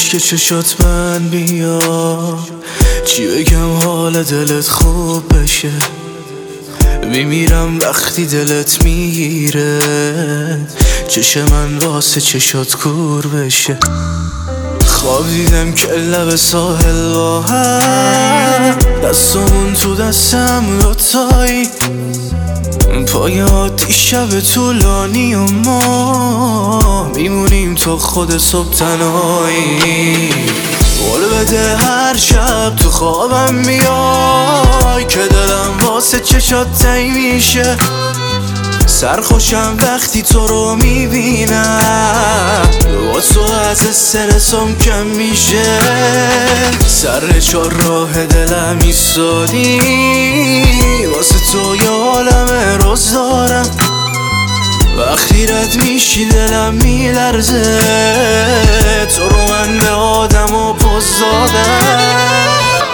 اشک چشات من بیا، چی بگم حال دلت خوب بشه. میمیرم وقتی دلت میگیره، چش من واسه چشات کور بشه. خواب دیدم که لب ساحل با هم، دستمون تو دستم دوتایی، پای عادی شب طولانی و ما میمونیم تا خود صبح تنهایی. قول بده هر شب تو خوابم بیای، که دلم واسه چشات تنگ میشه. سرخوشم وقتی تو رو میبینم، با تو از استرسم کم میشه. سر چار راه دلم ایستادی، واسه تو یه عالمه روز دارم. وقتی رد میشی دلم میلرزه، تو رو من به آدم و پوز دادم.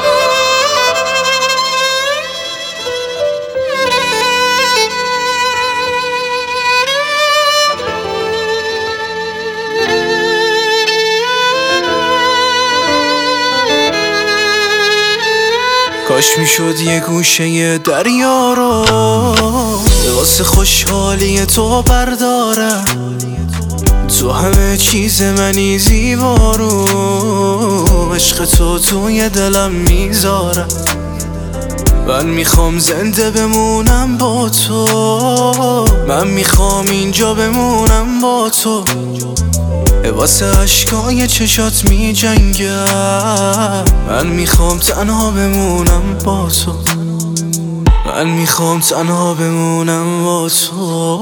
کاش میشد یه گوشه دریا رو واسه خوشحالی تو بردارم. تو همه چیز منی زیبا رو، عشق تو توی دلم میذارم. من میخوام زنده بمونم با تو، من میخوام اینجا بمونم با تو. واسه عشقای چشات می جنگم، من میخوام تنها بمونم با تو، من میخوام تنها بمونم با تو.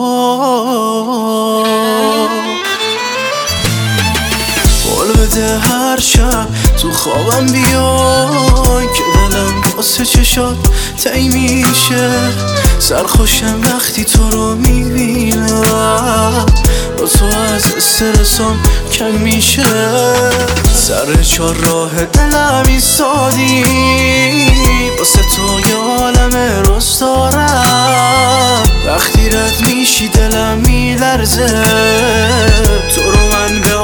قول بده هر شب تو خوابم بیای، که دلم واسه چشات تنگ میشه. سرخوشم وقتی تو رو میبینم، با تو از استرسم کم میشه. سر چار راه دلم ایستادی، واسه تو یه عالمه روز دارم. وقتی رد میشی دلم میلرزه، تو رو من به